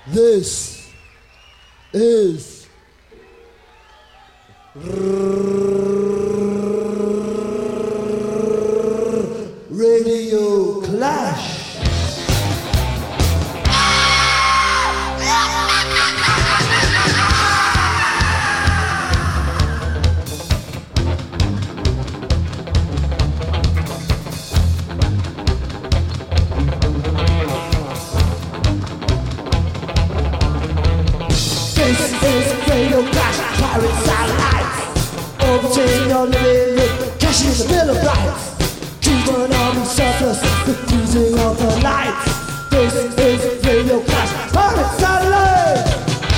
This is Radio Clash. This is Radio Clash, pirate satellites. Overtaking your living room, cashing in the Bill of Rights. Cuban army surplus, the fusing of the lights. This is Radio Clash, pirate satellites.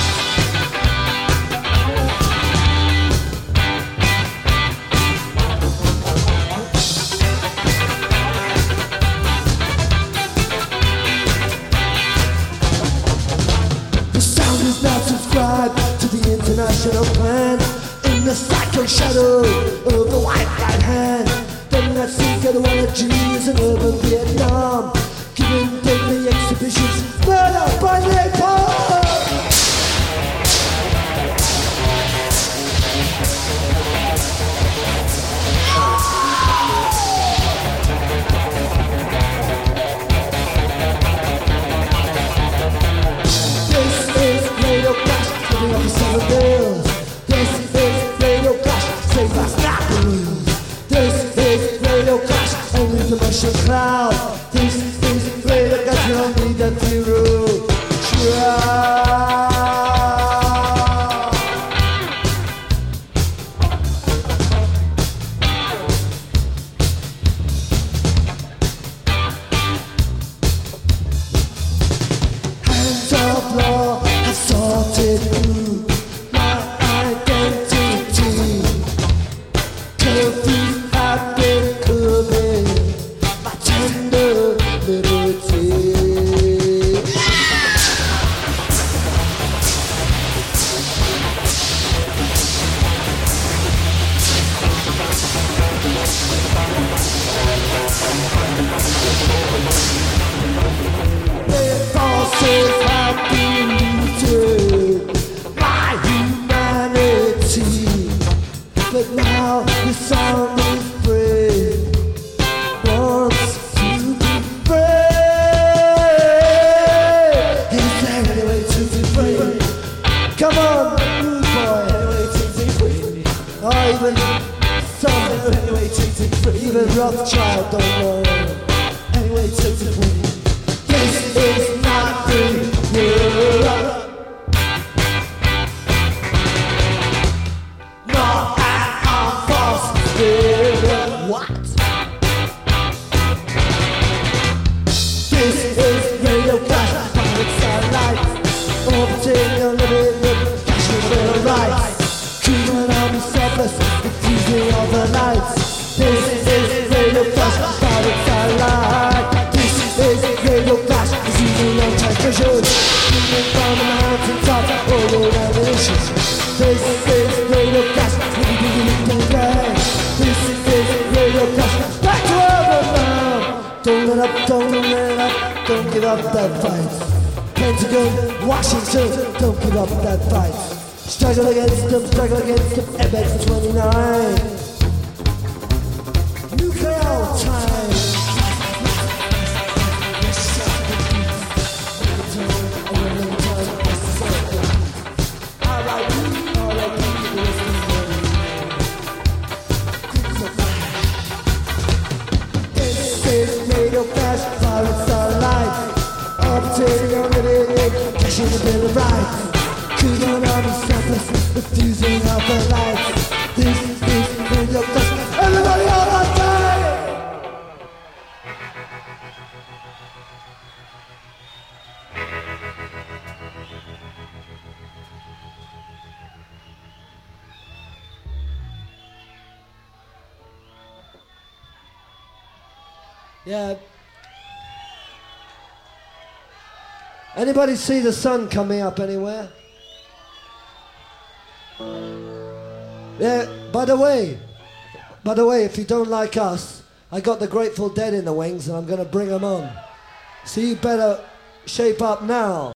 The sound is now subscribed to the international plan. In the cyclone shadow of the white right hand. Then that seeker the one of Jews in urban Vietnam, giving deadly exhibitions, murder by napalm. This is Radio Clash, giving up the summer bills. This is Radio Clash, save us not the rules. This is Radio Clash, only the Martian cloud. This is Radio Clash, you don't need that zero. Try. Hands of law have sorted through my identity. Curfews have been curbing my tender liberty. Their forces have polluted my humanity. But now the sound is free, wants to be free. Is there any way to be free? Come on, rude boy. Any way to be free? Or even some, any way to be free? Even Rothschild don't know. Any way to be free? This is not free Europe. Not an armed forces spirit. What? This is Radio Clash, pirate satellites. Overtaking your living room, cashing the Bill of Rights. Cuban army surplus, the fusing of the lights. This is Radio Clash, pirate satellite. This is Radio Clash, it's using long transmissions. Moving from the mountaintop, all the ammunitions. This is Radio Clash, this is Radio Clash, back to urban now. Don't let up, don't let up, don't give up that fight. Pentagon, Washington, don't give up that fight. Struggle against them, MX 29. Nuclear time. This is Radio Clash, pirate satellite. Obtaining on the living, cashing the Bill of Rights. Cuban army surplus, the fusing of the lights. This is Radio Clash, everybody all our time! Yeah. Anybody see the sun coming up anywhere? Yeah, by the way, if you don't like us, I got the Grateful Dead in the wings and I'm going to bring them on. So you better shape up now.